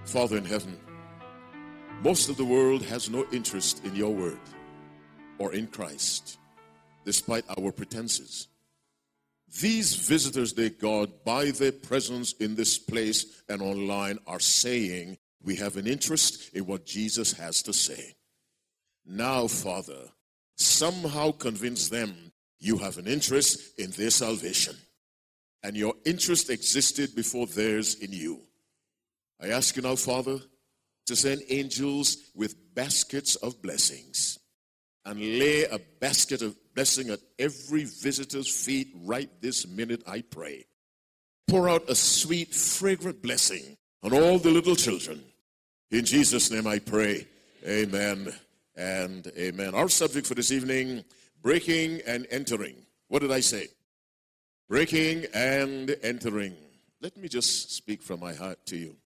Father in heaven, most of the world has no interest in your word or in Christ, despite our pretenses. These visitors, dear God, by their presence in this place and online, are saying we have an interest in what Jesus has to say. Now, Father, somehow convince them you have an interest in their salvation, and your interest existed before theirs in you. I ask you now, Father, to send angels with baskets of blessings and lay a basket of blessing at every visitor's feet right this minute, I pray. Pour out a sweet, fragrant blessing on all the little children. In Jesus' name I pray. Amen and amen. Our subject for this evening, breaking and entering. What did I say? Breaking and entering. Let me just speak from my heart to you.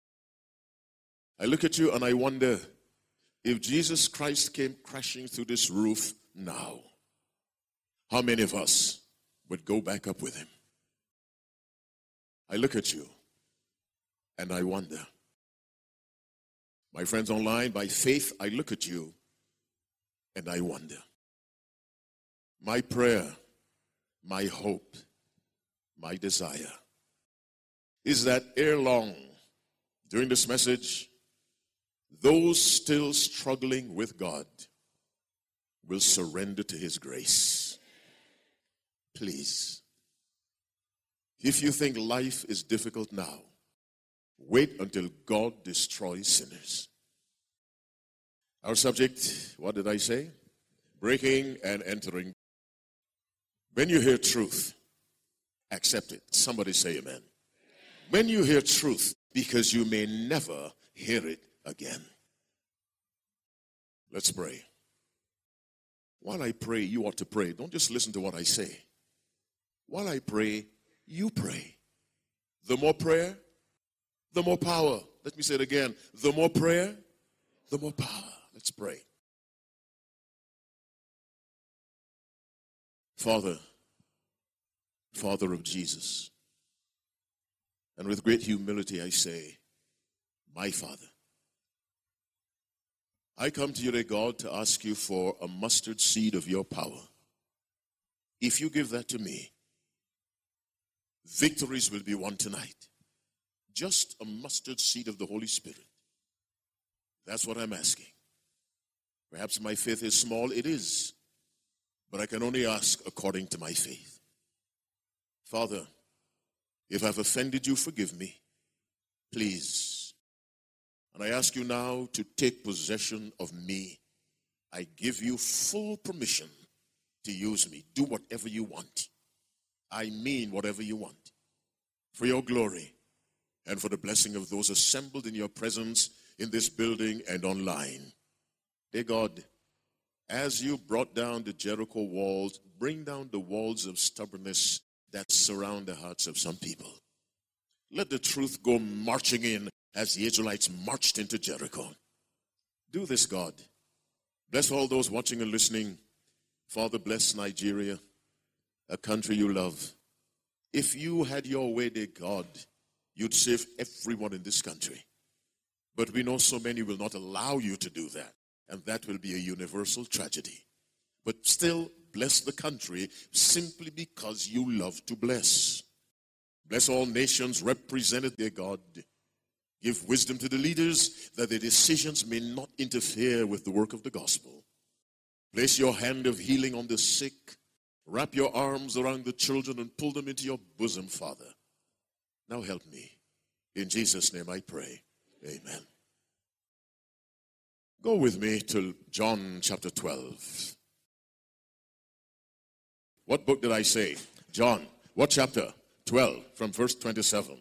I look at you and I wonder, if Jesus Christ came crashing through this roof now, how many of us would go back up with him? I look at you and I wonder. My friends online, by faith, I look at you and I wonder. My prayer, my hope, my desire is that ere long, during this message, those still struggling with God will surrender to his grace. Please, if you think life is difficult now, wait until God destroys sinners. Our subject, what did I say? Breaking and entering. When you hear truth, accept it. Somebody say amen. When you hear truth, because you may never hear it again. Let's pray. While I pray, you ought to pray. Don't just listen to what I say. While I pray, you pray. The more prayer, the more power. Let me say it again. The more prayer, the more power. Let's pray. Father, Father of Jesus, and with great humility I say, my Father, I come to you, dear God, to ask you for a mustard seed of your power. If you give that to me, victories will be won tonight. Just a mustard seed of the Holy Spirit. That's what I'm asking. Perhaps my faith is small. It is. But I can only ask according to my faith. Father, if I've offended you, forgive me. Please. And I ask you now to take possession of me. I give you full permission to use me. Do whatever you want. I mean whatever you want. For your glory and for the blessing of those assembled in your presence in this building and online. Dear God, as you brought down the Jericho walls, bring down the walls of stubbornness that surround the hearts of some people. Let the truth go marching in as the Israelites marched into Jericho. Do this, God. Bless all those watching and listening. Father, bless Nigeria, a country you love. If you had your way, dear God, you'd save everyone in this country. But we know so many will not allow you to do that, and that will be a universal tragedy. But still, bless the country simply because you love to bless. Bless all nations represented, dear God. Give wisdom to the leaders that their decisions may not interfere with the work of the gospel. Place your hand of healing on the sick. Wrap your arms around the children and pull them into your bosom, Father. Now help me. In Jesus' name I pray. Amen. Go with me to John chapter 12. What book did I say? John. What chapter? 12, from verse 27.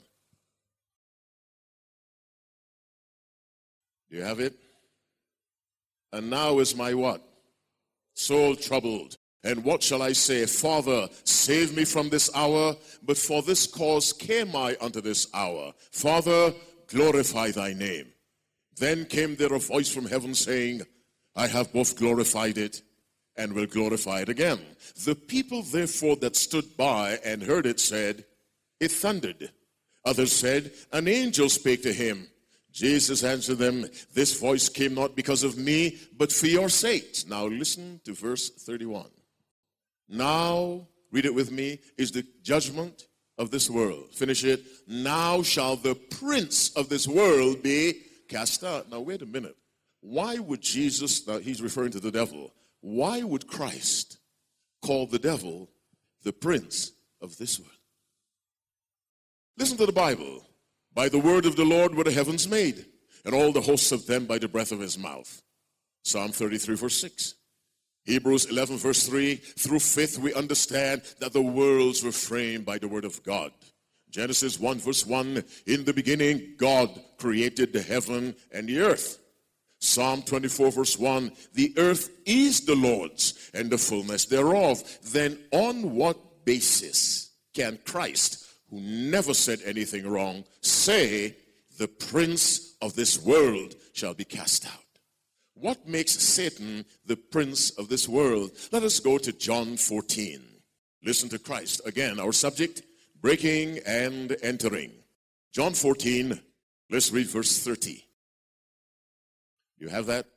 Do you have it? And now is my what? Soul troubled. And what shall I say? Father, save me from this hour. But for this cause came I unto this hour. Father, glorify thy name. Then came there a voice from heaven saying, I have both glorified it and will glorify it again. The people therefore that stood by and heard it said, it thundered. Others said, an angel spake to him. Jesus answered them, this voice came not because of me, but for your sakes. Now listen to verse 31. Now, read it with me, is the judgment of this world. Finish it. Now shall the prince of this world be cast out. Now wait a minute. Why would Jesus, now he's referring to the devil, why would Christ call the devil the prince of this world? Listen to the Bible. By the word of the Lord were the heavens made, and all the hosts of them by the breath of his mouth. Psalm 33 verse 6. Hebrews 11 verse 3. Through faith we understand that the worlds were framed by the word of God. Genesis 1 verse 1. In the beginning God created the heaven and the earth. Psalm 24 verse 1. The earth is the Lord's and the fullness thereof. Then on what basis can Christ, who never said anything wrong, say the prince of this world shall be cast out? What makes Satan the prince of this world? Let us go to John 14. Listen to Christ. Again, our subject, breaking and entering. John 14, let's read verse 30. You have that?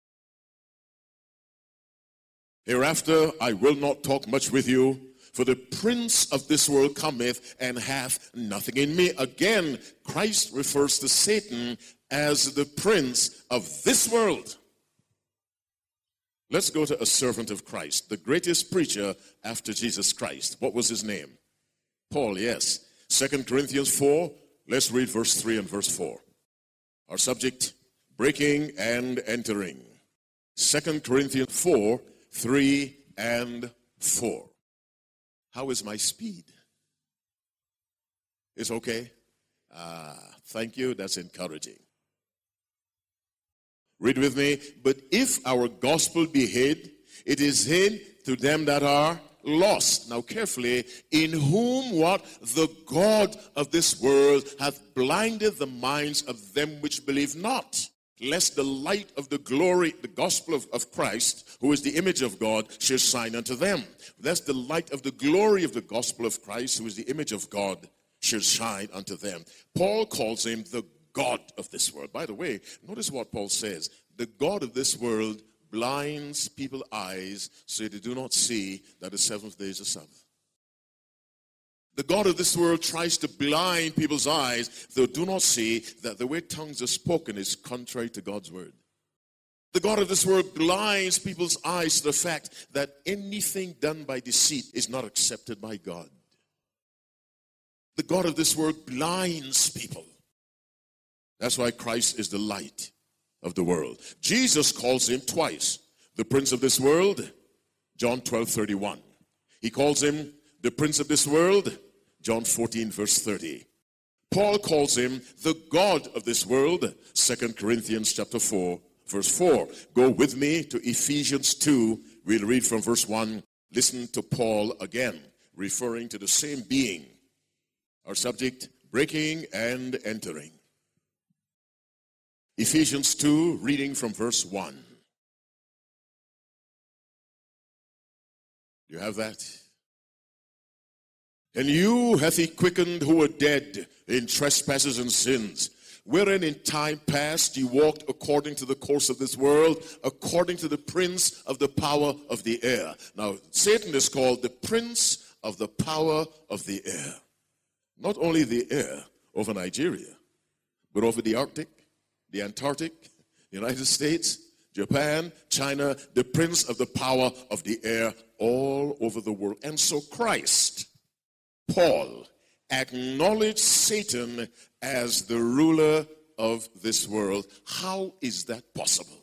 Hereafter I will not talk much with you, for the prince of this world cometh and hath nothing in me. Again, Christ refers to Satan as the prince of this world. Let's go to a servant of Christ, the greatest preacher after Jesus Christ. What was his name? Paul, yes. 2 Corinthians 4, let's read verse 3 and verse 4. Our subject, breaking and entering. 2 Corinthians 4, 3 and 4. How is my speed? It's okay? Thank you. That's encouraging. Read with me. But if our gospel be hid, it is hid to them that are lost. Now carefully, in whom what? The God of this world hath blinded the minds of them which believe not, lest the light of the glory, the gospel of Christ, who is the image of God, should shine unto them. Lest the light of the glory of the gospel of Christ, who is the image of God, should shine unto them. Paul calls him the God of this world. By the way, notice what Paul says. The God of this world blinds people's eyes so they do not see that the seventh day is a Sabbath. The God of this world tries to blind people's eyes, they do not see that the way tongues are spoken is contrary to God's word. The God of this world blinds people's eyes to the fact that anything done by deceit is not accepted by God. The God of this world blinds people. That's why Christ is the light of the world. Jesus calls him twice the prince of this world, John 12:31. He calls him the prince of this world, John 14 verse 30. Paul calls him the God of this world, 2 Corinthians chapter 4 verse 4. Go with me to Ephesians 2. We'll read from verse 1. Listen to Paul again, referring to the same being. Our subject, breaking and entering. Ephesians 2, reading from verse 1. You have that? And you hath he quickened who were dead in trespasses and sins, wherein in time past ye walked according to the course of this world, according to the prince of the power of the air. Now, Satan is called the prince of the power of the air. Not only the air over Nigeria, but over the Arctic, the Antarctic, United States, Japan, China, the prince of the power of the air all over the world. And so Christ, Paul, acknowledged Satan as the ruler of this world. How is that possible?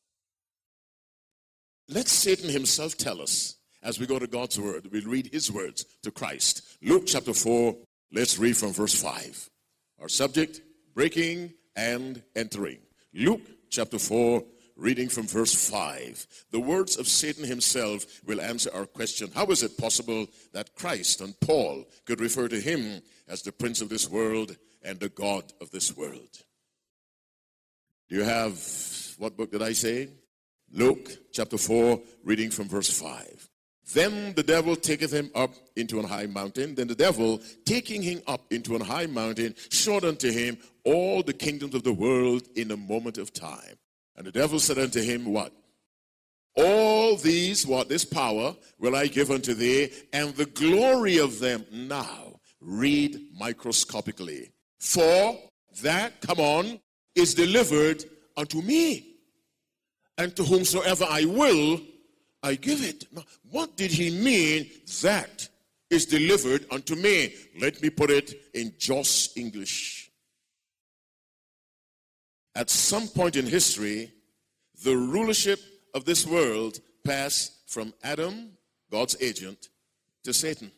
Let Satan himself tell us as we go to God's word. We'll read his words to Christ. Luke chapter 4, let's read from verse 5. Our subject, breaking and entering. Luke chapter 4, reading from verse 5. The words of Satan himself will answer our question. How is it possible that Christ and Paul could refer to him as the prince of this world and the God of this world? Do you have, what book did I say? Luke chapter 4, reading from verse 5. Then the devil taketh him up into an high mountain. Then the devil, taking him up into an high mountain, showed unto him all the kingdoms of the world in a moment of time. And the devil said unto him, what? All these, what? This power will I give unto thee, and the glory of them. Now, read microscopically. For that, come on, is delivered unto me. And to whomsoever I will, I give it. Now, what did he mean that is delivered unto me? Let me put it in Joss English. At some point in history, the rulership of this world passed from Adam, God's agent, to Satan.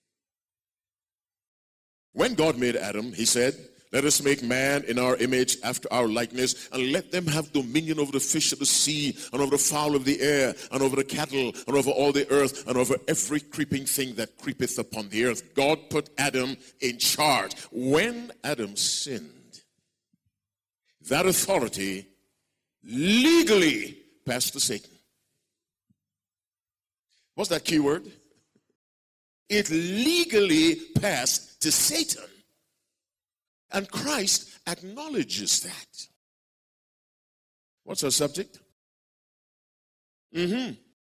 When God made Adam, he said, let us make man in our image after our likeness, and let them have dominion over the fish of the sea, and over the fowl of the air, and over the cattle, and over all the earth, and over every creeping thing that creepeth upon the earth. God put Adam in charge. When Adam sinned, that authority legally passed to Satan. What's that key word? It legally passed to Satan. And Christ acknowledges that. What's our subject? When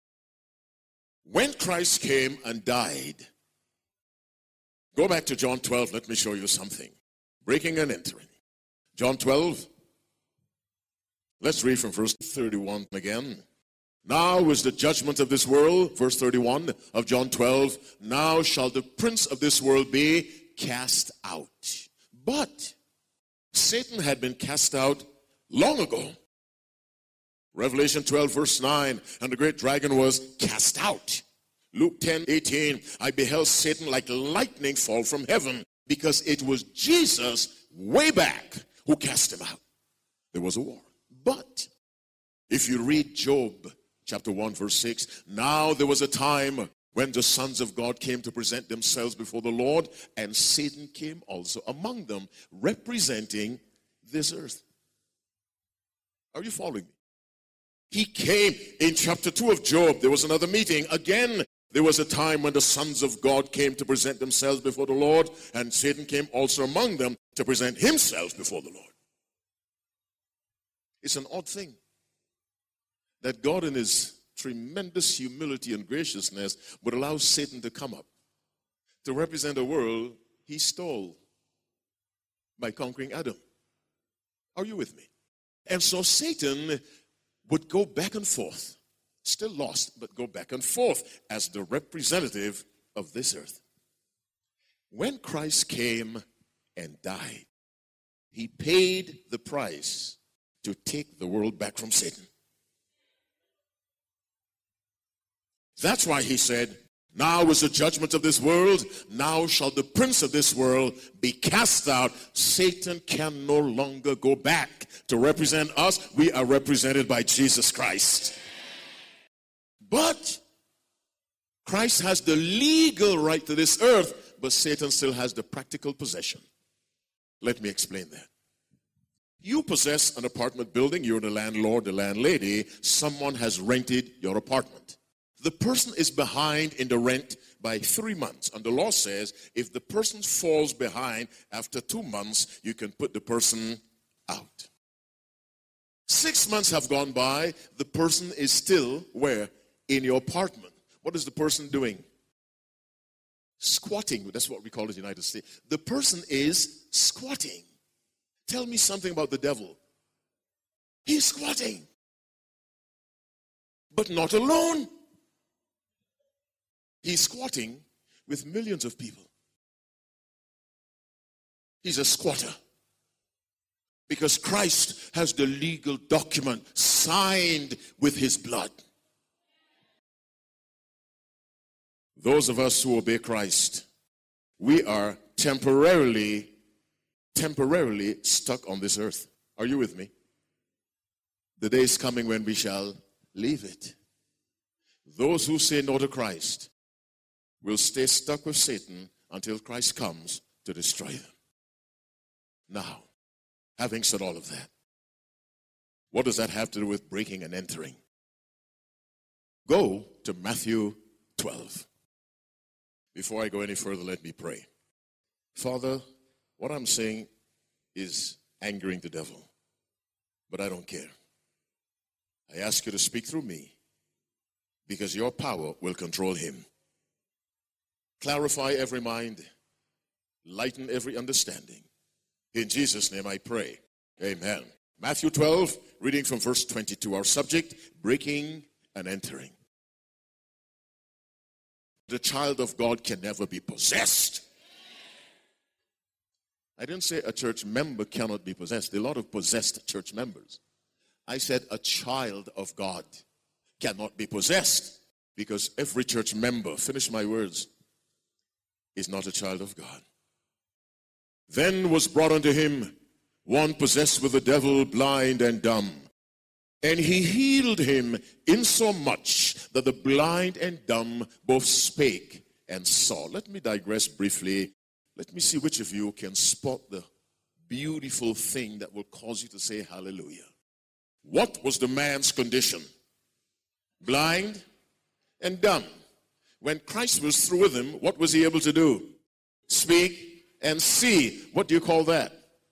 Christ came and died, go back to John 12, let me show you something. Breaking and entering. John 12, let's read from verse 31 again. Now is the judgment of this world, verse 31 of John 12. Now shall the prince of this world be cast out. But Satan had been cast out long ago. Revelation 12 verse 9, and the great dragon was cast out. Luke 10:18, I beheld Satan like lightning fall from heaven, because it was Jesus way back who cast him out. There was a war. But if you read Job chapter 1 verse 6, now there was a time when the sons of God came to present themselves before the Lord, and Satan came also among them, representing this earth. Are you following me? He came in chapter 2 of Job. There was another meeting. Again, there was a time when the sons of God came to present themselves before the Lord, and Satan came also among them to present himself before the Lord. It's an odd thing that God in his tremendous humility and graciousness would allow Satan to come up to represent a world he stole by conquering Adam. Are you with me? And so Satan would go back and forth, still lost, but go back and forth as the representative of this earth. When Christ came and died, he paid the price to take the world back from Satan. That's why he said, now is the judgment of this world. Now shall the prince of this world be cast out. Satan can no longer go back to represent us. We are represented by Jesus Christ. But Christ has the legal right to this earth, but Satan still has the practical possession. Let me explain that. You possess an apartment building. You're the landlord, the landlady. Someone has rented your apartment. The person is behind in the rent by 3 months. And the law says if the person falls behind after 2 months, you can put the person out. 6 months have gone by. The person is still where? In your apartment. What is the person doing? Squatting. That's what we call it in the United States. The person is squatting. Tell me something about the devil. He's squatting. But not alone. He's squatting with millions of people. He's a squatter. Because Christ has the legal document signed with his blood. Those of us who obey Christ, we are temporarily stuck on this earth. Are you with me? The day is coming when we shall leave it. Those who say no to Christ will stay stuck with Satan until Christ comes to destroy them. Now, having said all of that, what does that have to do with breaking and entering? Go to Matthew 12. Before I go any further, let me pray. Father, what I'm saying is angering the devil, but I don't care. I ask you to speak through me because your power will control him. Clarify every mind, lighten every understanding. In Jesus' name I pray. Amen. Matthew 12, reading from verse 22. Our subject, breaking and entering. The child of God can never be possessed. I didn't say a church member cannot be possessed. There are a lot of possessed church members. I said a child of God cannot be possessed because every church member, finish my words, is not a child of God. Then was brought unto him one possessed with the devil, blind and dumb. And he healed him insomuch that the blind and dumb both spake and saw. Let me digress briefly. Let me see which of you can spot the beautiful thing that will cause you to say hallelujah. What was the man's condition? Blind and dumb. When Christ was through with him, what was he able to do? Speak and see. What do you call that?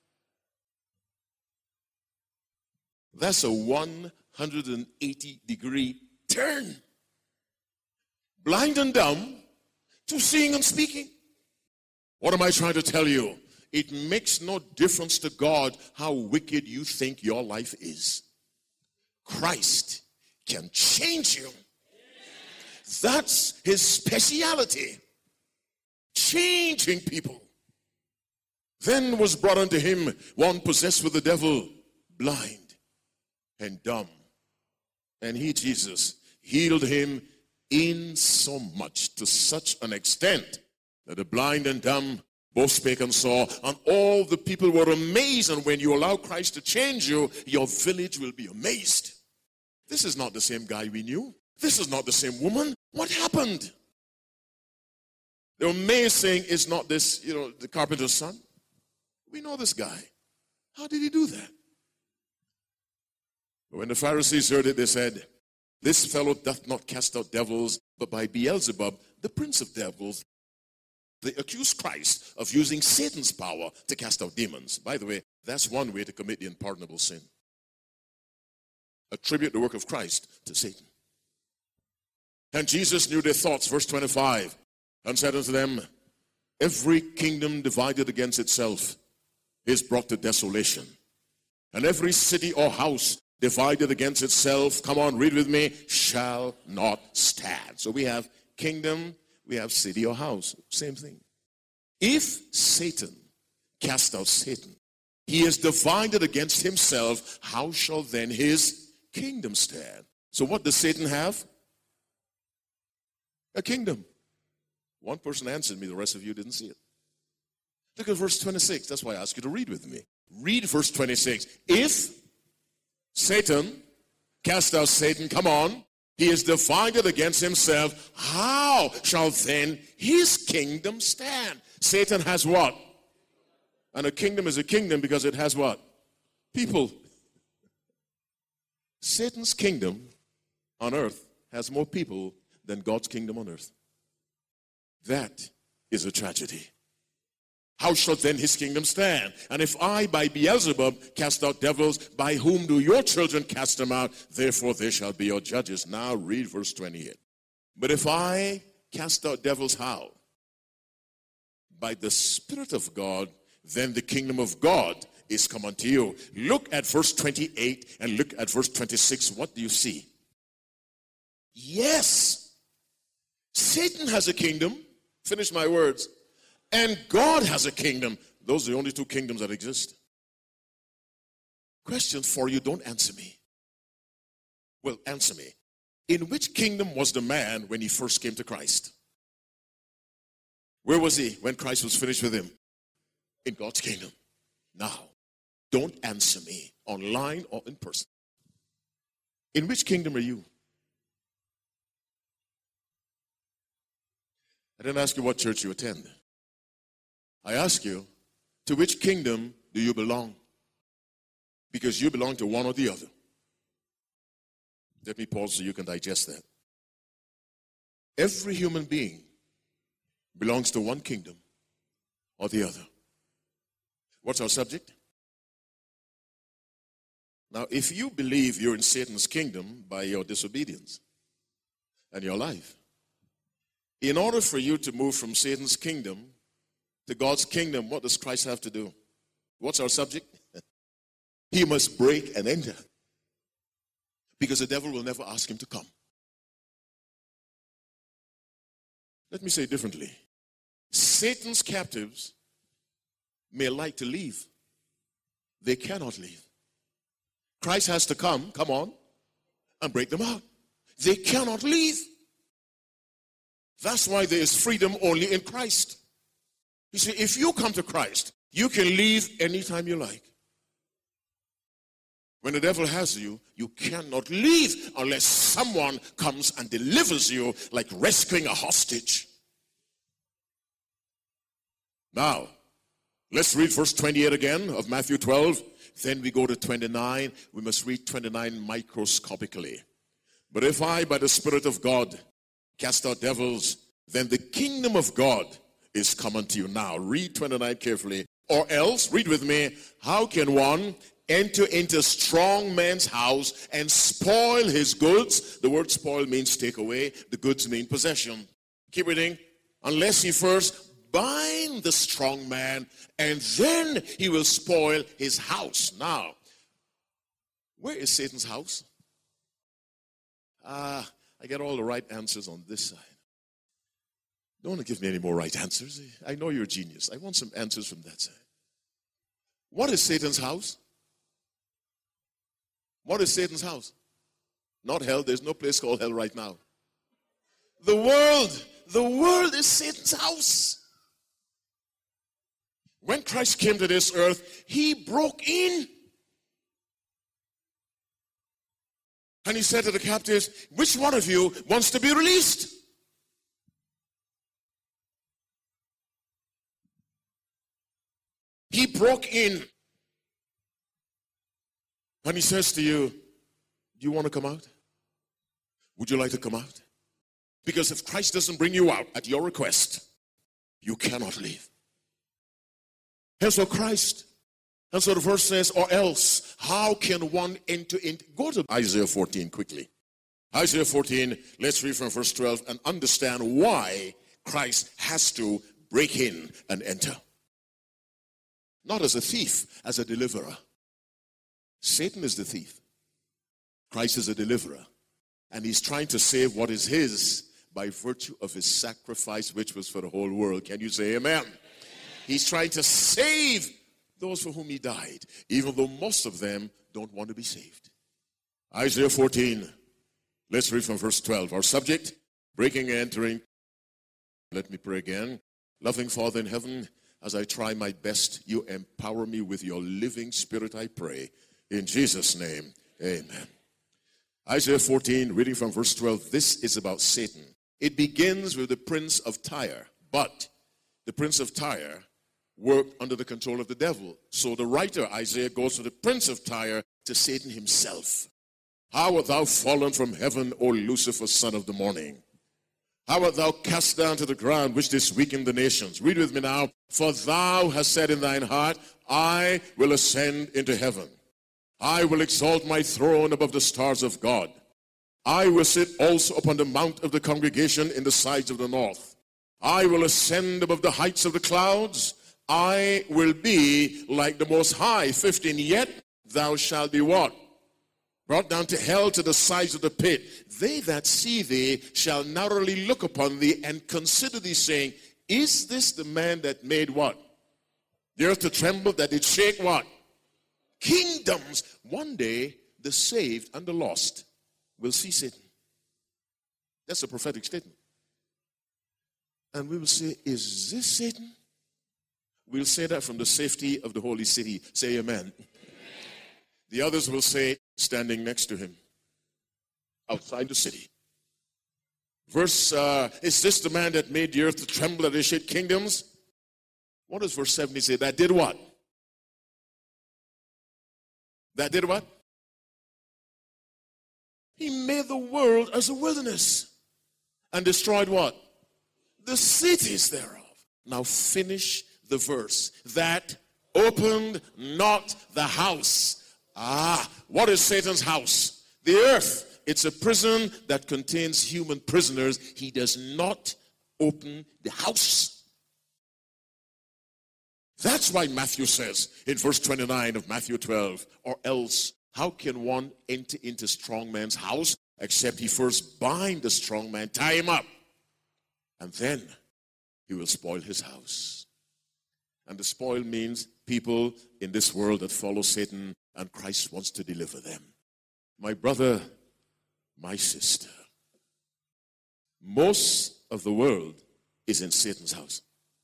That's a 180-degree turn. Blind and dumb to seeing and speaking. What am I trying to tell you? It makes no difference to God how wicked you think your life is. Christ can change you. That's his speciality. Changing people. Then was brought unto him one possessed with the devil, blind and dumb. And he, Jesus, healed him insomuch, to such an extent, that the blind and dumb both spake and saw, and all the people were amazed. And when you allow Christ to change you, your village will be amazed. This is not the same guy we knew. This is not the same woman. What happened? They were amazed, saying, is not this, the carpenter's son? We know this guy. How did he do that? But when the Pharisees heard it, they said, this fellow doth not cast out devils, but by Beelzebub, the prince of devils. They accused Christ of using Satan's power to cast out demons. By the way, that's one way to commit the unpardonable sin. Attribute the work of Christ to Satan. And Jesus knew their thoughts, verse 25, and said unto them, every kingdom divided against itself is brought to desolation. And every city or house divided against itself, come on, read with me, shall not stand. So we have kingdom, we have city or house, same thing. If Satan cast out Satan, he is divided against himself, how shall then his kingdom stand? So what does Satan have? A kingdom. One person answered me, the rest of you didn't see it. Look at verse 26. That's why I ask you to read with me. Read verse 26. If Satan cast out Satan, come on, he is divided against himself, how shall then his kingdom stand? Satan has what? And a kingdom is a kingdom because it has what? People. Satan's kingdom on earth has more people than God's kingdom on earth. That is a tragedy. How shall then his kingdom stand? And if I by Beelzebub cast out devils, by whom do your children cast them out? Therefore they shall be your judges. Now read verse 28. But if I cast out devils, how? By the Spirit of God, then the kingdom of God is come unto you. Look at verse 28 and look at verse 26. What do you see? Yes, Satan has a kingdom. Finish my words. And God has a kingdom. Those are the only two kingdoms that exist. Question for you, don't answer me. Well, answer me. In which kingdom was the man when he first came to Christ? Where was he when Christ was finished with him? In God's kingdom. Now, don't answer me online or in person. In which kingdom are you? I didn't ask you what church you attend. I ask you, to which kingdom do you belong? Because you belong to one or the other. Let me pause so you can digest that. Every human being belongs to one kingdom or the other. What's our subject? Now, if you believe you're in Satan's kingdom by your disobedience and your life, in order for you to move from Satan's kingdom to God's kingdom, what does Christ have to do? What's our subject? He must break and enter, because the devil will never ask him to come. Let me say it differently. Satan's captives may like to leave. They cannot leave. Christ has to come on, and break them out. They cannot leave. That's why there is freedom only in Christ. You see, if you come to Christ, you can leave anytime you like. When the devil has you, you cannot leave unless someone comes and delivers you, like rescuing a hostage. Now, let's read verse 28 again of Matthew 12. Then we go to 29. We must read 29 microscopically. But if I, by the Spirit of God, cast out devils, then the kingdom of God is come unto you. Now, read 29 carefully. Or else, read with me, how can one enter into a strong man's house and spoil his goods? The word spoil means take away. The goods mean possession. Keep reading. Unless he first bind the strong man, and then he will spoil his house. Now, where is Satan's house? I get all the right answers on this side. Don't want to give me any more right answers. I know you're a genius. I want some answers from that side. What is Satan's house? What is Satan's house? Not hell. There's no place called hell right now. The world. The world is Satan's house. When Christ came to this earth, he broke in. And he said to the captives, which one of you wants to be released? He broke in. And he says to you, do you want to come out? Would you like to come out? Because if Christ doesn't bring you out at your request, you cannot leave. And so Christ, and so the verse says, or else, how can one enter into? Go to Isaiah 14 quickly. Isaiah 14, let's read from verse 12 and understand why Christ has to break in and enter. Not as a thief, as a deliverer. Satan is the thief. Christ is a deliverer. And he's trying to save what is his by virtue of his sacrifice, which was for the whole world. Can you say amen? He's trying to save those for whom he died, even though most of them don't want to be saved. Isaiah 14, let's read from verse 12. Our subject, breaking and entering. Let me pray again. Loving Father in heaven, as I try my best, you empower me with your living spirit, I pray. In Jesus' name, amen. Isaiah 14, reading from verse 12. This is about Satan. It begins with the prince of Tyre. But the prince of Tyre worked under the control of the devil. So the writer, Isaiah, goes to the prince of Tyre, to Satan himself. How art thou fallen from heaven, O Lucifer, son of the morning? How art thou cast down to the ground, which didst weaken the nations? Read with me now. For thou hast said in thine heart, I will ascend into heaven. I will exalt my throne above the stars of God. I will sit also upon the mount of the congregation in the sides of the north. I will ascend above the heights of the clouds. I will be like the Most High. 15, yet thou shalt be what? Brought down to hell, to the sides of the pit. They that see thee shall narrowly look upon thee and consider thee, saying, is this the man that made what? The earth to tremble, that it shake what? Kingdoms. One day, the saved and the lost will see Satan. That's a prophetic statement. And we will say, is this Satan? We'll say that from the safety of the holy city. Say amen. Amen. The others will say, standing next to him, outside the city. Verse, is this the man that made the earth to tremble, that it shake kingdoms? What does verse 70 say? That did what? That did what? He made the world as a wilderness. and destroyed what? The cities thereof. Now finish the verse. That opened not the house. What is Satan's house? The earth. It's a prison that contains human prisoners. He does not open the house. That's why Matthew says in verse 29 of Matthew 12, or else, how can one enter into strong man's house except he first bind the strong man, tie him up, and then he will spoil his house. And the spoil means people in this world that follow Satan, and Christ wants to deliver them. My brother, my sister, most of the world is in Satan's house.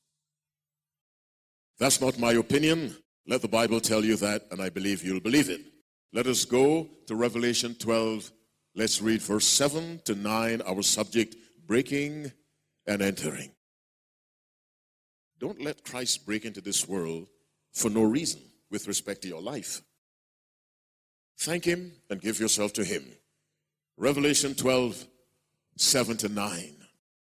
That's not my opinion. Let the Bible tell you that, and I believe you'll believe it. Let us go to Revelation 12. Let's read verse 7 to 9, our subject, breaking and entering. Don't let Christ break into this world for no reason with respect to your life. Thank him and give yourself to him. Revelation 12, 7 to 9.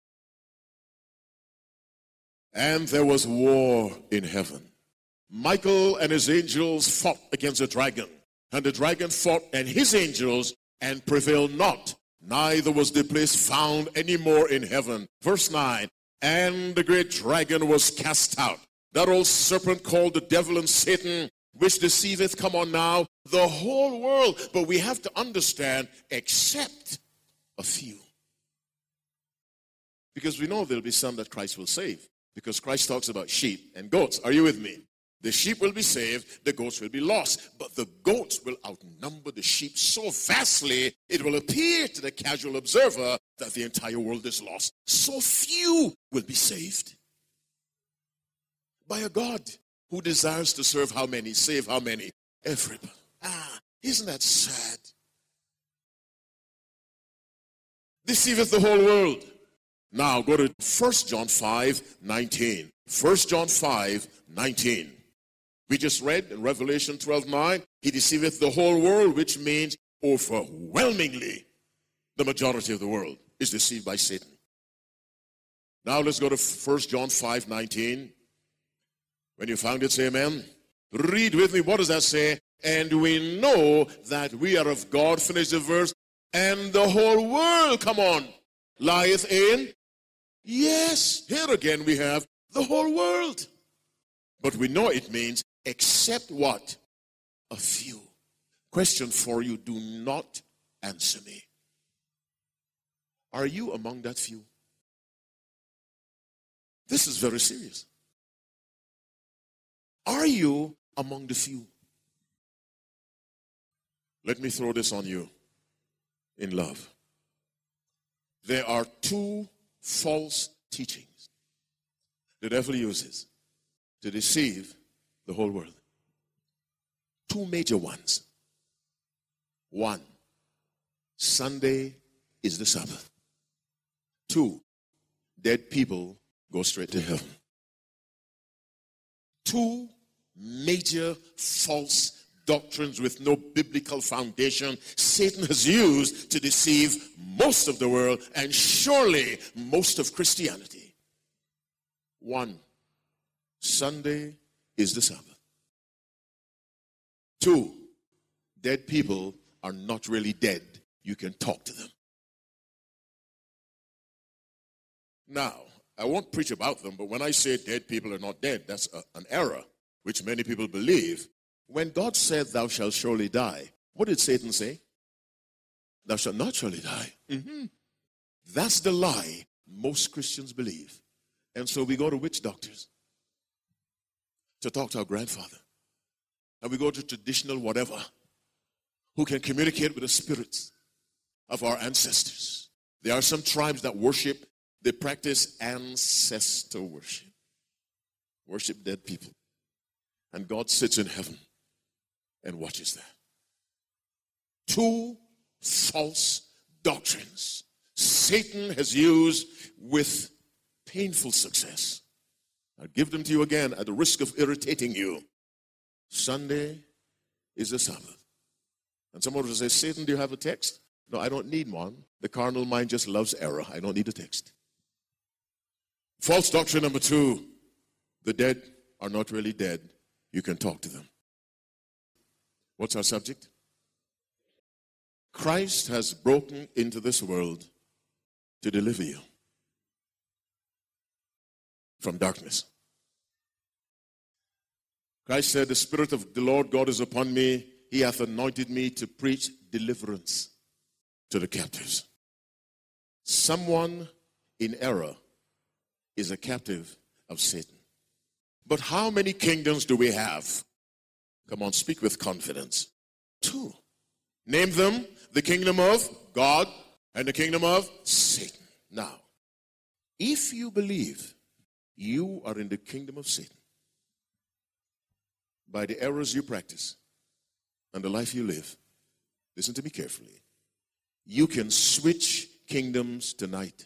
And there was war in heaven. Michael and his angels fought against the dragon. And the dragon fought and his angels and prevailed not. Neither was the place found any more in heaven. Verse 9. And the great dragon was cast out. That old serpent called the devil and Satan, which deceiveth, come on now, the whole world. But we have to understand, except a few. Because we know there'll be some that Christ will save. Because Christ talks about sheep and goats. Are you with me? The sheep will be saved, the goats will be lost. But the goats will outnumber the sheep so vastly, it will appear to the casual observer that the entire world is lost. So few will be saved. By a God who desires to serve how many? Save how many? Everybody. Isn't that sad? Deceiveth the whole world. Now go to 1 John 5, 19. 1 John 5, 19. We just read in Revelation 12, 9, he deceiveth the whole world, which means overwhelmingly the majority of the world is deceived by Satan. Now let's go to 1 John 5, 19. When you found it, say amen. Read with me. What does that say? And we know that we are of God. Finish the verse. And the whole world, come on, lieth in. Yes, here again we have the whole world. But we know it means except what? A few. Question for you, do not answer me. Are you among that few? This is very serious. Are you among the few? Let me throw this on you in love. There are two false teachings the devil uses to deceive the whole world. Two major ones. One, Sunday is the Sabbath. Two, dead people go straight to heaven. Two major false doctrines with no biblical foundation Satan has used to deceive most of the world and surely most of Christianity. One, Sunday is the Sabbath. Two, dead people are not really dead. You can talk to them. Now, I won't preach about them, but when I say dead people are not dead, that's an error, which many people believe. When God said, thou shalt surely die, what did Satan say? Thou shalt not surely die. That's the lie most Christians believe. And so we go to witch doctors to talk to our grandfather. And we go to traditional whatever who can communicate with the spirits of our ancestors. There are some tribes that worship, they practice ancestor worship. Worship dead people. And God sits in heaven and watches that. Two false doctrines Satan has used with painful success. I'll give them to you again at the risk of irritating you. Sunday is the Sabbath. And someone will say, Satan, do you have a text? No, I don't need one. The carnal mind just loves error. I don't need a text. False doctrine number 2. The dead are not really dead. You can talk to them. What's our subject? Christ has broken into this world to deliver you from darkness. Christ said, the Spirit of the Lord God is upon me. He hath anointed me to preach deliverance to the captives. Someone in error is a captive of Satan. But how many kingdoms do we have? Come on, speak with confidence. 2. Name them: the kingdom of God and the kingdom of Satan. Now, if you believe you are in the kingdom of Satan by the errors you practice and the life you live, listen to me carefully. You can switch kingdoms tonight.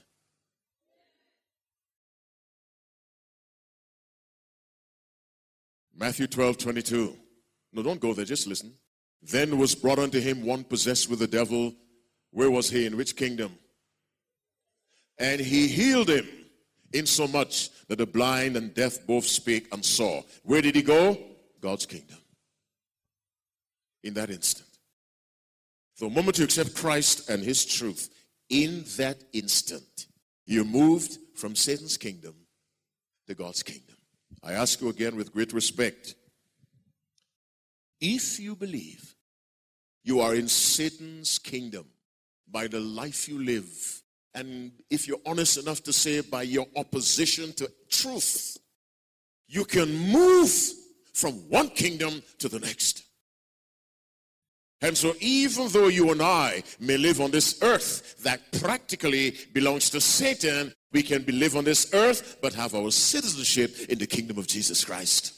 Matthew 12:22. No, don't go there, just listen. Then was brought unto him one possessed with the devil. Where was he? In which kingdom? And he healed him, insomuch that the blind and deaf both spake and saw. Where did he go? God's kingdom. In that instant. The moment you accept Christ and his truth, in that instant, you moved from Satan's kingdom to God's kingdom. I ask you again with great respect, if you believe you are in Satan's kingdom by the life you live, and if you're honest enough to say by your opposition to truth, you can move from one kingdom to the next. And so even though you and I may live on this earth that practically belongs to Satan, we can live on this earth but have our citizenship in the kingdom of Jesus Christ.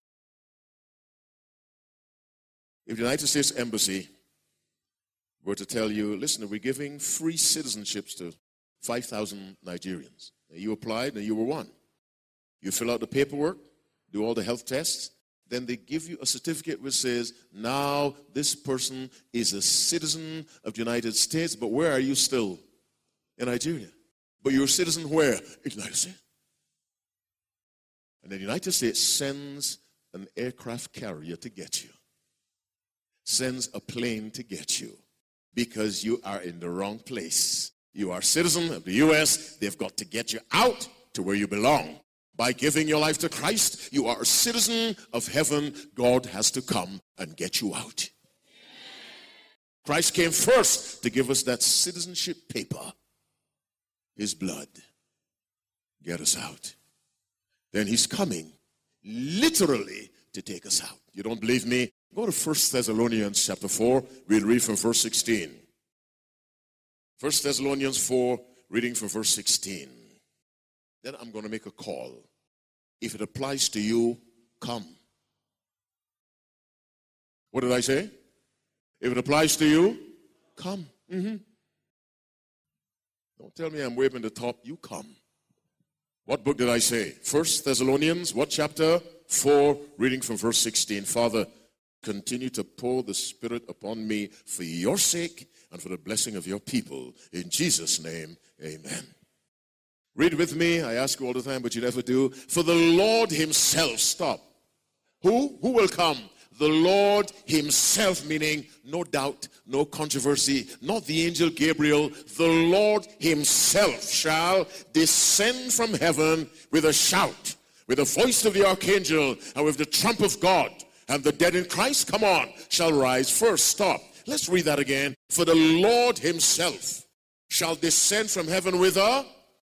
If the United States Embassy were to tell you, listen, we're giving free citizenships to 5,000 Nigerians. And you applied and you were one. You fill out the paperwork, do all the health tests, then they give you a certificate which says, now this person is a citizen of the United States, but where are you still? In Nigeria. But you're a citizen where? In the United States. And the United States sends an aircraft carrier to get you. Sends a plane to get you. Because you are in the wrong place. You are a citizen of the U.S. They've got to get you out to where you belong. By giving your life to Christ, you are a citizen of heaven. God has to come and get you out. Christ came first to give us that citizenship paper. His blood. Get us out. Then he's coming literally to take us out. You don't believe me? Go to 1 Thessalonians chapter 4. We'll read from verse 16. 1 Thessalonians 4, reading from verse 16. Then I'm going to make a call. If it applies to you, come. What did I say? If it applies to you, come. Don't tell me I'm waving the top. You come. What book did I say? 1 Thessalonians, what chapter? 4, reading from verse 16. Father, continue to pour the Spirit upon me for your sake and for the blessing of your people. In Jesus' name, amen. Read with me. I ask you all the time, but you never do. For the Lord himself, stop. Who? Who will come? The Lord himself, meaning no doubt, no controversy, not the angel Gabriel. The Lord himself shall descend from heaven with a shout, with the voice of the archangel, and with the trump of God. And the dead in Christ, come on, shall rise first. Stop. Let's read that again. For the Lord himself shall descend from heaven with a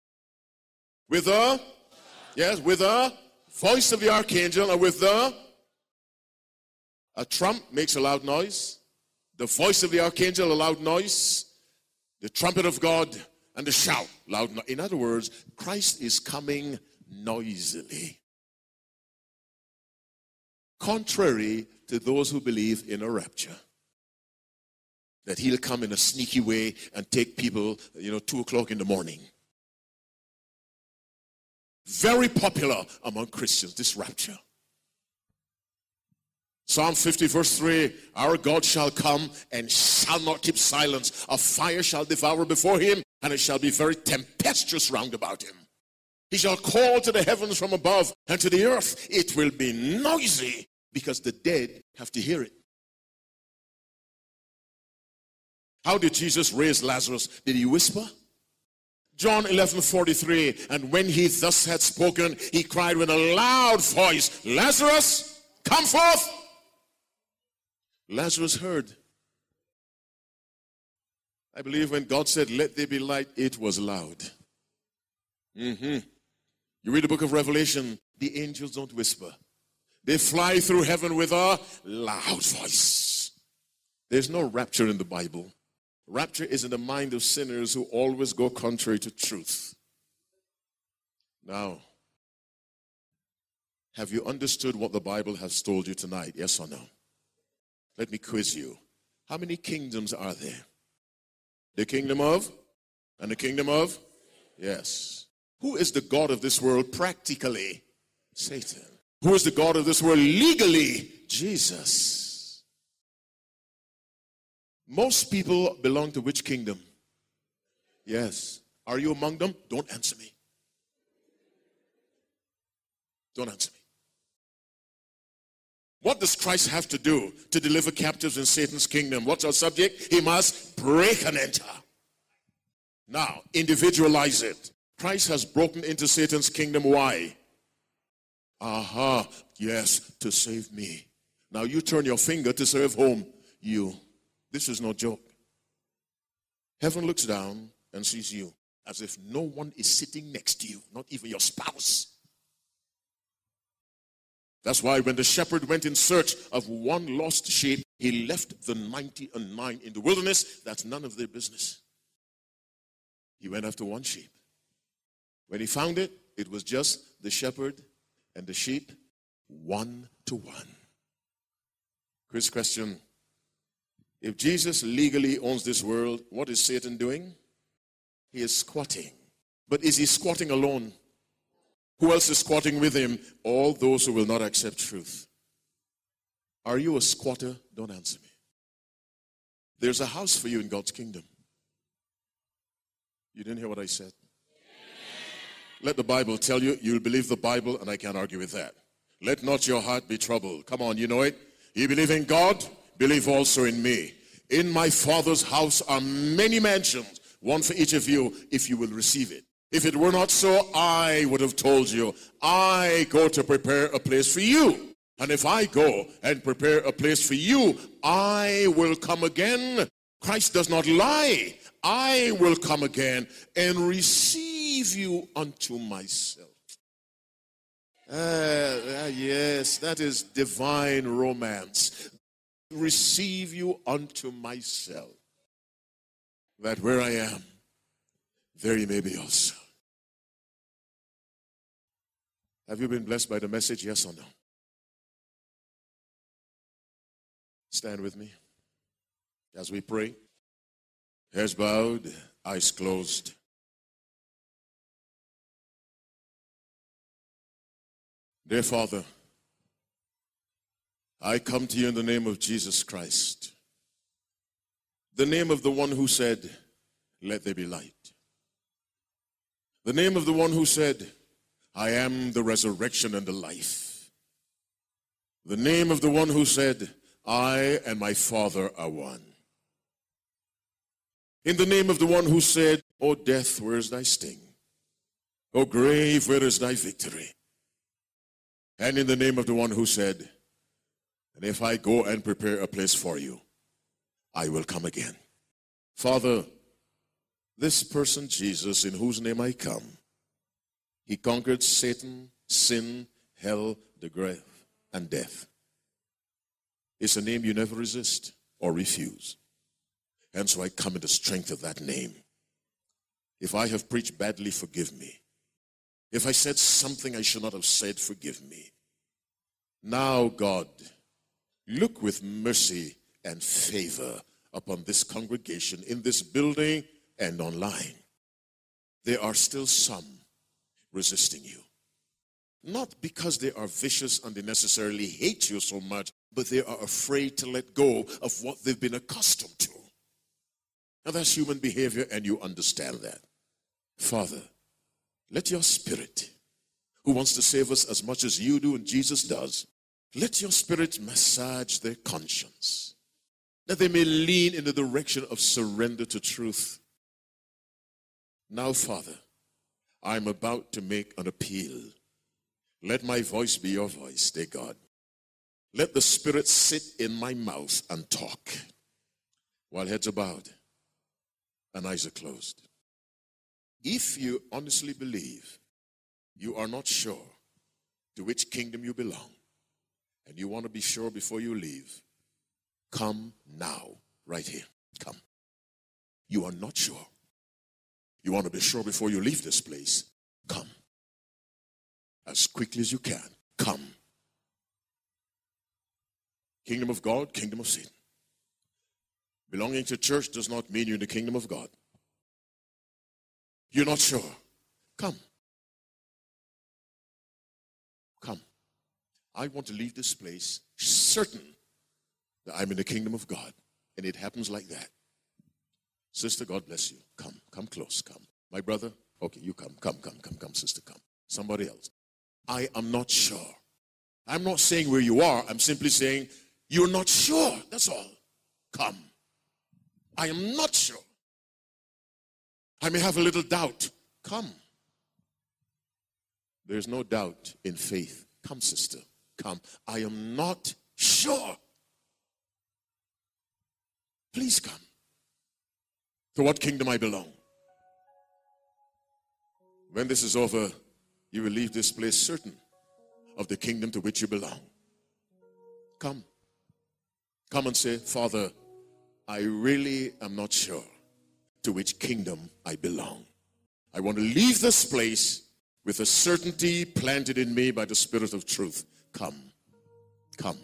voice of the archangel, and with a trump makes a loud noise. The voice of the archangel, a loud noise. The trumpet of God, and the shout, loud noise. In other words, Christ is coming noisily. Contrary to those who believe in a rapture. That he'll come in a sneaky way and take people, 2 o'clock in the morning. Very popular among Christians, this rapture. Psalm 50 verse 3, our God shall come and shall not keep silence. A fire shall devour before him, and it shall be very tempestuous round about him. He shall call to the heavens from above, and to the earth it will be noisy, because the dead have to hear it. How did Jesus raise Lazarus? Did he whisper? John 11:43, and when he thus had spoken, he cried with a loud voice, Lazarus, come forth. Lazarus heard. I believe when God said, let there be light, it was loud. You read the book of Revelation, the angels don't whisper. They fly through heaven with a loud voice. There's no rapture in the Bible. Rapture is in the mind of sinners who always go contrary to truth. Now, have you understood what the Bible has told you tonight? Yes or no? Let me quiz you. How many kingdoms are there? The kingdom of? And the kingdom of? Yes. Who is the God of this world practically? Satan. Who is the God of this world legally? Jesus. Most people belong to which kingdom? Yes. Are you among them? Don't answer me. Don't answer me. What does Christ have to do to deliver captives in Satan's kingdom? What's our subject? He must break and enter. Now, individualize it. Christ has broken into Satan's kingdom. Why? Yes, to save me. Now you turn your finger to serve whom? You. This is no joke. Heaven looks down and sees you as if no one is sitting next to you, not even your spouse. That's why when the shepherd went in search of one lost sheep, he left the 99 in the wilderness. That's none of their business. He went after one sheep. When he found it, it was just the shepherd and the sheep, 1 to 1. Quiz question. If Jesus legally owns this world, what is Satan doing? He is squatting. But is he squatting alone? Who else is squatting with him? All those who will not accept truth. Are you a squatter? Don't answer me. There's a house for you in God's kingdom. You didn't hear what I said? Let the Bible tell you. You'll believe the Bible, and I can't argue with that. Let not your heart be troubled. Come on, you know it. You believe in God, believe also in me. In my Father's house are many mansions, one for each of you, if you will receive it. If it were not so, I would have told you. I go to prepare a place for you. And if I go and prepare a place for you, I will come again. Christ does not lie. I will come again and receive you unto myself. Yes, that is divine romance. Receive you unto myself, that where I am, there you may be also. Have you been blessed by the message? Yes or no? Stand with me as we pray. Heads bowed, eyes closed. Dear Father, I come to you in the name of Jesus Christ, the name of the one who said, let there be light. The name of the one who said, I am the resurrection and the life. The name of the one who said, I and my Father are one. In the name of the one who said, O death, where is thy sting? O grave, where is thy victory? And in the name of the one who said, and if I go and prepare a place for you, I will come again. Father, this person, Jesus, in whose name I come, he conquered Satan, sin, hell, the grave, and death. It's a name you never resist or refuse. And so I come in the strength of that name. If I have preached badly, forgive me. If I said something I should not have said, forgive me. Now, God, look with mercy and favor upon this congregation in this building and online. There are still some resisting you. Not because they are vicious and they necessarily hate you so much, but they are afraid to let go of what they've been accustomed to. Now that's human behavior, and you understand that. Father, let your Spirit, who wants to save us as much as you do and Jesus does, let your Spirit massage their conscience, that they may lean in the direction of surrender to truth. Now, Father, I'm about to make an appeal. Let my voice be your voice, dear God. Let the Spirit sit in my mouth and talk while heads are bowed and eyes are closed. If you honestly believe you are not sure to which kingdom you belong, and you want to be sure before you leave, come now, right here. Come. You are not sure. You want to be sure before you leave this place. Come. As quickly as you can. Come. Kingdom of God, kingdom of Satan. Belonging to church does not mean you're in the kingdom of God. You're not sure. Come. Come. I want to leave this place certain that I'm in the kingdom of God. And it happens like that. Sister, God bless you. Come. Come close. Come. My brother, okay, you come. Come, sister, come. Somebody else. I am not sure. I'm not saying where you are. I'm simply saying you're not sure. That's all. Come. I am not sure. I may have a little doubt. Come. There's no doubt in faith. Come, sister. Come. I am not sure. Please come. To what kingdom I belong. When this is over, you will leave this place certain of the kingdom to which you belong. Come. Come and say, Father, I really am not sure to which kingdom I belong. I want to leave this place with a certainty planted in me by the Spirit of truth. Come. Come.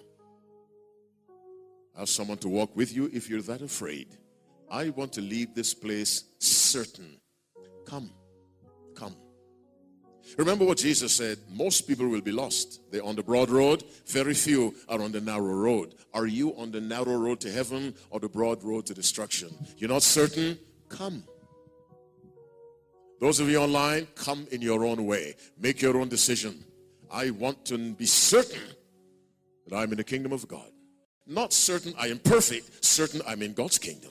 Ask someone to walk with you if you're that afraid. I want to leave this place certain. Come. Come. Remember what Jesus said, most people will be lost. They're on the broad road, very few are on the narrow road. Are you on the narrow road to heaven or the broad road to destruction? You're not certain? Come. Those of you online, come in your own way. Make your own decision. I want to be certain that I'm in the kingdom of God. Not certain I am perfect, certain I'm in God's kingdom.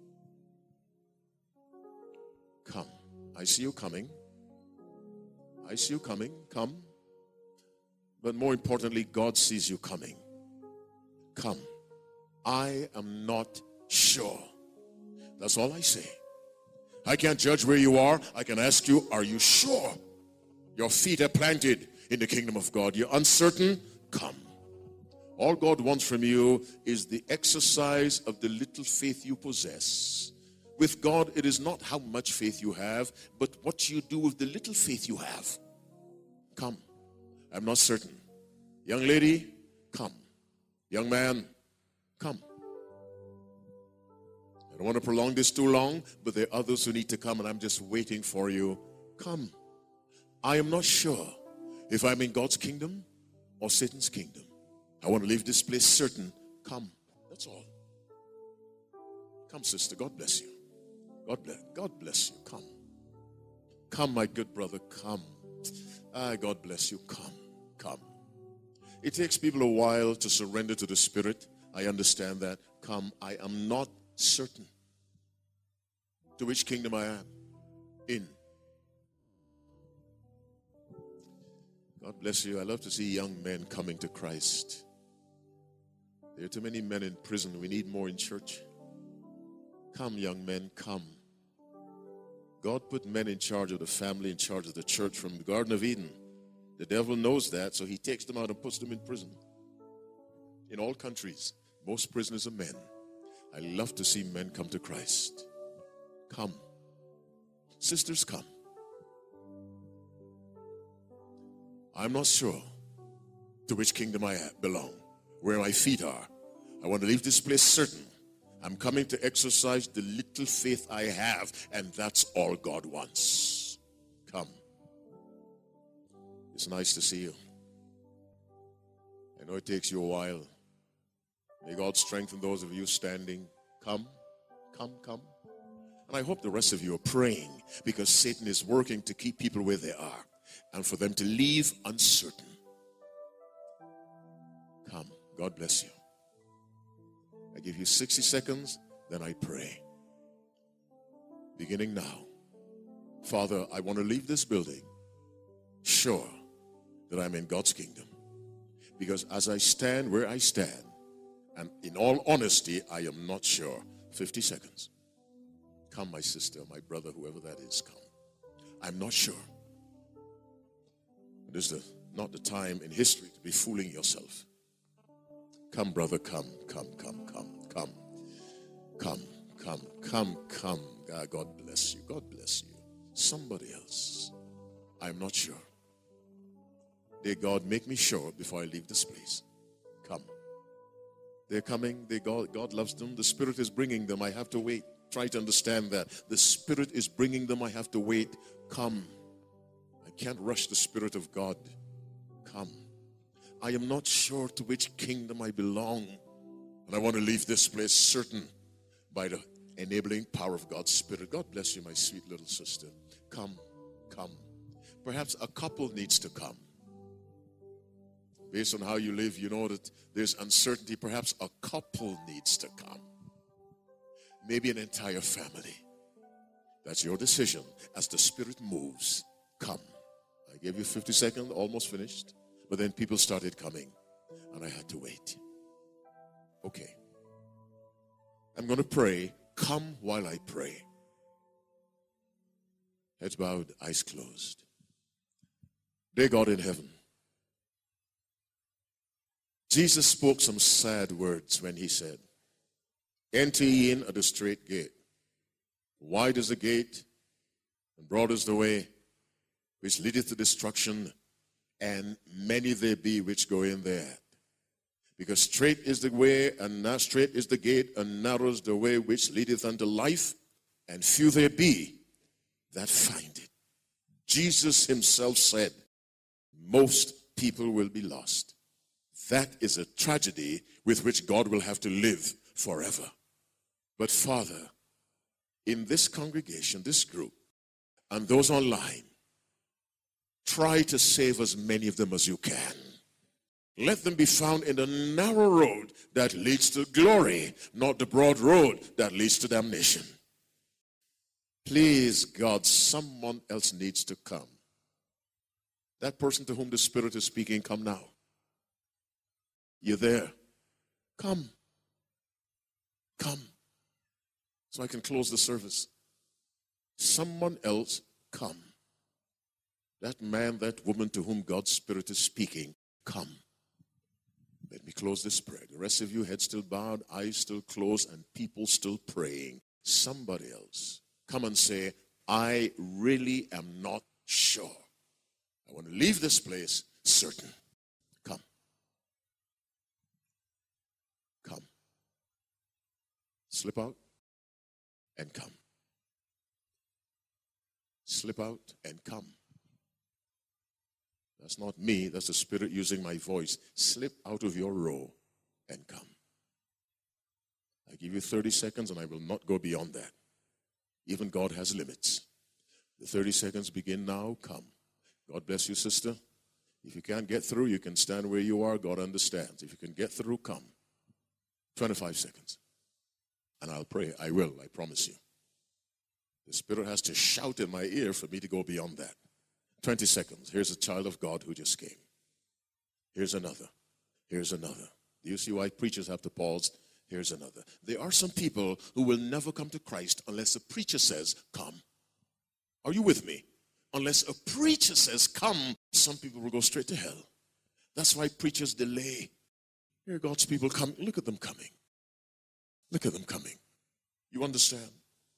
Come. I see you coming. I see you coming. Come. But more importantly, God sees you coming. Come. I am not sure. That's all I say. I can't judge where you are. I can ask you, are you sure? Your feet are planted in the kingdom of God. You're uncertain? Come. All God wants from you is the exercise of the little faith you possess. With God, it is not how much faith you have, but what you do with the little faith you have. Come. I'm not certain. Young lady, come. Young man, come. I don't want to prolong this too long, but there are others who need to come, and I'm just waiting for you. Come. I am not sure if I'm in God's kingdom or Satan's kingdom. I want to leave this place certain. Come. That's all. Come, sister. God bless you. God bless you. Come. Come, my good brother. Come. God bless you. Come. Come. It takes people a while to surrender to the Spirit. I understand that. Come. I am not certain to which kingdom I am in. God bless you. I love to see young men coming to Christ. There are too many men in prison. We need more in church. Come, young men, come. God put men in charge of the family, in charge of the church from the Garden of Eden. The devil knows that, so he takes them out and puts them in prison. In all countries, most prisoners are men. I love to see men come to Christ. Come. Sisters, come. I'm not sure to which kingdom I belong, where my feet are. I want to leave this place certain. I'm coming to exercise the little faith I have, and that's all God wants. Come. It's nice to see you. I know it takes you a while. May God strengthen those of you standing. Come, come, come. And I hope the rest of you are praying, because Satan is working to keep people where they are and for them to leave uncertain. Come. God bless you. I give you 60 seconds, then I pray. Beginning now. Father, I want to leave this building sure that I'm in God's kingdom. Because as I stand where I stand, and in all honesty, I am not sure. 50 seconds. Come, my sister, my brother, whoever that is, come. I'm not sure. It is not the time in history to be fooling yourself. Come, brother, come. God bless you. God bless you. Somebody else. I'm not sure. Dear God, make me sure before I leave this place. Come. They're coming. God loves them. The Spirit is bringing them. I have to wait. Try to understand that. The Spirit is bringing them. I have to wait. Come. I can't rush the Spirit of God. Come. I am not sure to which kingdom I belong. And I want to leave this place certain by the enabling power of God's Spirit. God bless you, my sweet little sister. Come. Perhaps a couple needs to come. Based on how you live, you know that there's uncertainty. Perhaps a couple needs to come. Maybe an entire family. That's your decision. As the Spirit moves, come. I gave you 50 seconds, almost finished. But then people started coming, and I had to wait. Okay. I'm going to pray. Come while I pray. Heads bowed, eyes closed. Dear God in heaven, Jesus spoke some sad words when he said, enter ye in at the straight gate. Wide is the gate, and broad is the way, which leadeth to destruction, and many there be which go in there. Because straight is the way, and now straight is the gate, and narrow is the way which leadeth unto life, and few there be that find it. Jesus himself said, most people will be lost. That is a tragedy with which God will have to live forever. But Father, in this congregation, this group, and those online, try to save as many of them as you can. Let them be found in the narrow road that leads to glory, not the broad road that leads to damnation. Please, God, someone else needs to come. That person to whom the Spirit is speaking, come now. You're there. Come. So I can close the service. Someone else come. That man, that woman to whom God's Spirit is speaking, come. Let me close this prayer. The rest of you, heads still bowed, eyes still closed, and people still praying. Somebody else, come and say, I really am not sure. I want to leave this place certain. Come. Slip out and come. Slip out and come. That's not me, that's the Spirit using my voice. Slip out of your row and come. I give you 30 seconds and I will not go beyond that. Even God has limits. The 30 seconds begin now. Come. God bless you, sister. If you can't get through, you can stand where you are. God understands. If you can get through, come. 25 seconds. And I'll pray. I will, I promise you. The Spirit has to shout in my ear for me to go beyond that. 20 seconds. Here's a child of God who just came. Here's another. Here's another. Do you see why preachers have to pause? Here's another. There are some people who will never come to Christ unless a preacher says, come. Are you with me? Unless a preacher says, come, some people will go straight to hell. That's why preachers delay. Here God's people come. Look at them coming. Look at them coming. You understand?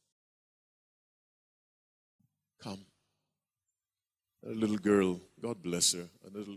Come. A little girl, God bless her. A little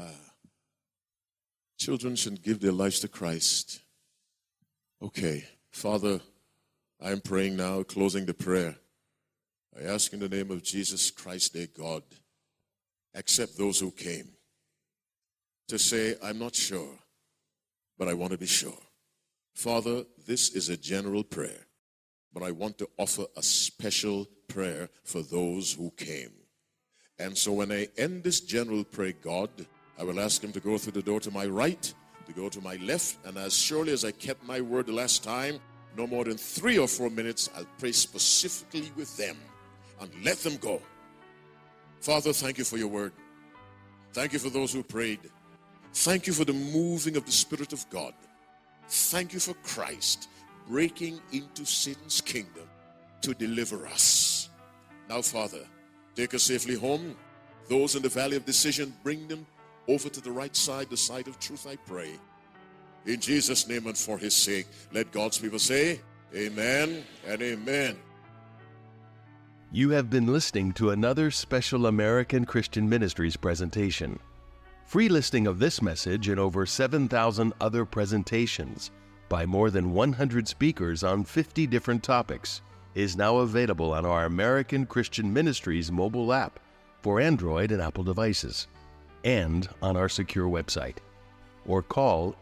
children should give their lives to Christ. Okay, Father, I am praying now, closing the prayer. I ask in the name of Jesus Christ, dear God, accept those who came to say, I'm not sure, but I want to be sure. Father, this is a general prayer, but I want to offer a special prayer for those who came. And so when I end this general prayer, God, I will ask him to go through the door to my right, to go to my left, and as surely as I kept my word the last time, no more than 3 or 4 minutes, I'll pray specifically with them and let them go. Father, thank you for your word. Thank you for those who prayed. Thank you for the moving of the Spirit of God. Thank you for Christ breaking into Satan's kingdom to deliver us. Now, Father, take us safely home. Those in the valley of decision, bring them over to the right side, the side of truth, I pray. In Jesus' name and for his sake, let God's people say, amen and amen. You have been listening to another special American Christian Ministries presentation. Free listing of this message and over 7,000 other presentations by more than 100 speakers on 50 different topics is now available on our American Christian Ministries mobile app for Android and Apple devices, and on our secure website. Or call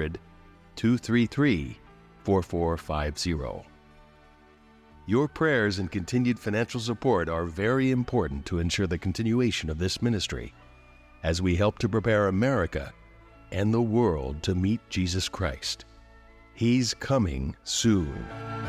800-233-4450. Your prayers and continued financial support are very important to ensure the continuation of this ministry as we help to prepare America and the world to meet Jesus Christ. He's coming soon.